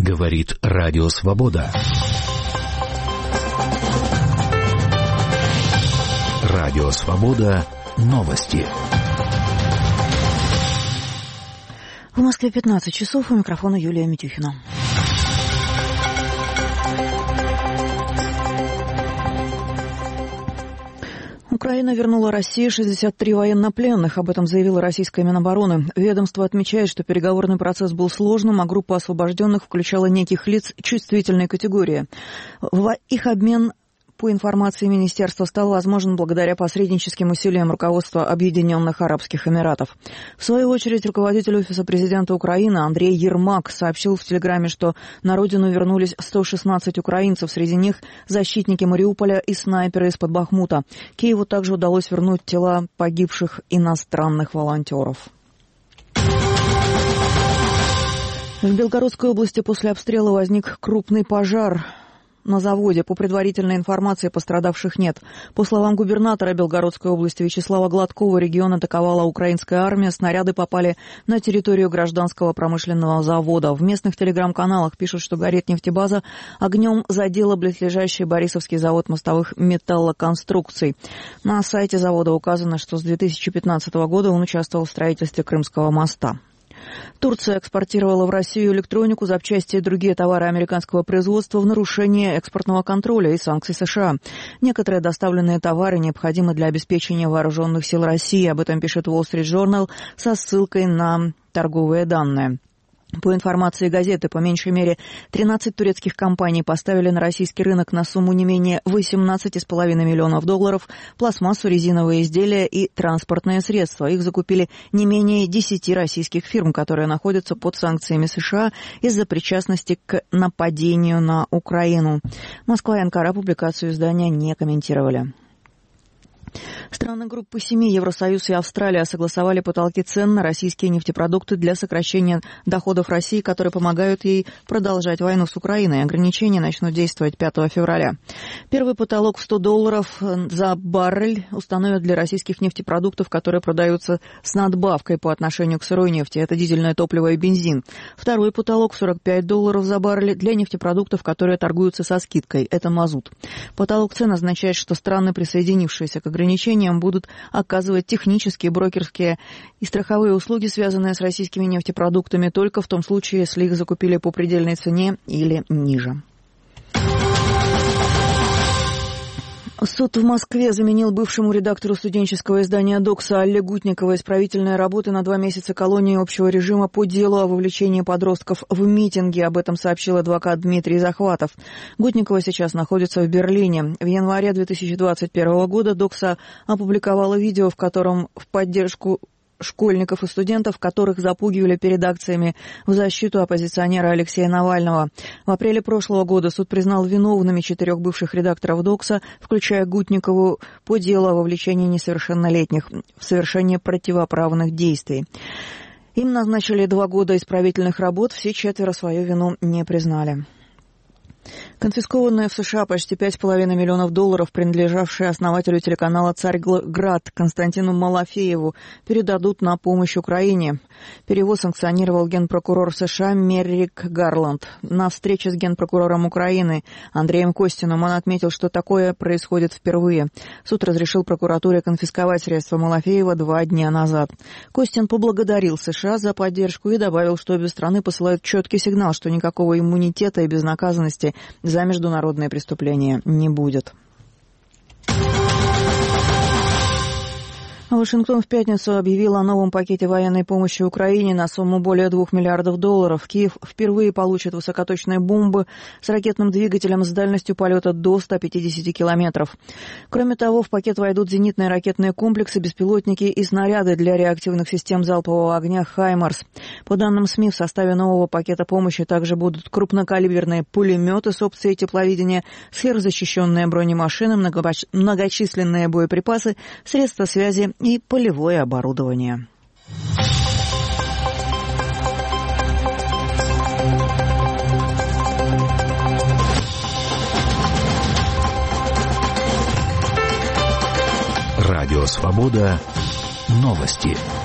Говорит Радио Свобода. Радио Свобода. Новости. В Москве 15 часов. У микрофона Юлия Митюхина. Украина вернула России 63 военнопленных. Об этом заявила российская Минобороны. Ведомство отмечает, что переговорный процесс был сложным, а группа освобожденных включала неких лиц чувствительной категории. Их обмен, по информации министерства, стал возможен благодаря посредническим усилиям руководства Объединенных Арабских Эмиратов. В свою очередь, руководитель Офиса президента Украины Андрей Ермак сообщил в Телеграме, что на родину вернулись 116 украинцев, среди них защитники Мариуполя и снайперы из-под Бахмута. Киеву также удалось вернуть тела погибших иностранных волонтеров. В Белгородской области после обстрела возник крупный пожар на заводе. По предварительной информации, пострадавших нет. По словам губернатора Белгородской области Вячеслава Гладкова, регион атаковала украинская армия. Снаряды попали на территорию гражданского промышленного завода. В местных телеграм-каналах пишут, что горит нефтебаза. Огнем задела близлежащий Борисовский завод мостовых металлоконструкций. На сайте завода указано, что с 2015 года он участвовал в строительстве Крымского моста. Турция экспортировала в Россию электронику, запчасти и другие товары американского производства в нарушение экспортного контроля и санкций США. Некоторые доставленные товары необходимы для обеспечения вооруженных сил России. Об этом пишет Wall Street Journal со ссылкой на торговые данные. По информации газеты, по меньшей мере 13 турецких компаний поставили на российский рынок на сумму не менее $18,5 миллионов пластмассу, резиновые изделия и транспортные средства. Их закупили не менее 10 российских фирм, которые находятся под санкциями США из-за причастности к нападению на Украину. Москва и Анкара публикацию издания не комментировали. Страны группы 7, Евросоюз и Австралия, согласовали потолки цен на российские нефтепродукты для сокращения доходов России, которые помогают ей продолжать войну с Украиной. Ограничения начнут действовать 5 февраля. Первый потолок в $100 за баррель установят для российских нефтепродуктов, которые продаются с надбавкой по отношению к сырой нефти. Это дизельное топливо и бензин. Второй потолок в $45 за баррель для нефтепродуктов, которые торгуются со скидкой. Это мазут. Потолок цен означает, что страны, присоединившиеся к ограничениям, будут оказывать технические, брокерские и страховые услуги, связанные с российскими нефтепродуктами, только в том случае, если их закупили по предельной цене или ниже. Суд в Москве заменил бывшему редактору студенческого издания «Докса» Алле Гутниковой исправительные работы на 2 месяца колонии общего режима по делу о вовлечении подростков в митинги. Об этом сообщил адвокат Дмитрий Захватов. Гутникова сейчас находится в Берлине. В январе 2021 года «Докса» опубликовала видео, в котором в поддержку школьников и студентов, которых запугивали перед акциями в защиту оппозиционера Алексея Навального. В апреле прошлого года суд признал виновными 4 бывших редакторов «Докса», включая Гутникову, по делу о вовлечении несовершеннолетних в совершение противоправных действий. Им назначили 2 года исправительных работ, все 4 свою вину не признали. Конфискованные в США почти $5,5 миллионов, принадлежавшие основателю телеканала «Царьград» Константину Малафееву, передадут на помощь Украине. Перевод санкционировал генпрокурор США Меррик Гарланд. На встрече с генпрокурором Украины Андреем Костиным он отметил, что такое происходит впервые. Суд разрешил прокуратуре конфисковать средства Малафеева 2 дня назад. Костин поблагодарил США за поддержку и добавил, что обе страны посылают четкий сигнал, что никакого иммунитета и безнаказанности за международные преступления не будет. Вашингтон в пятницу объявил о новом пакете военной помощи Украине на сумму более $2 миллиардов. Киев впервые получит высокоточные бомбы с ракетным двигателем с дальностью полета до 150 километров. Кроме того, в пакет войдут зенитные ракетные комплексы, беспилотники и снаряды для реактивных систем залпового огня «Хаймарс». По данным СМИ, в составе нового пакета помощи также будут крупнокалиберные пулеметы с опцией тепловидения, сверхзащищенные бронемашины, многочисленные боеприпасы, средства связи и полевое оборудование. Радио «Свобода». Новости.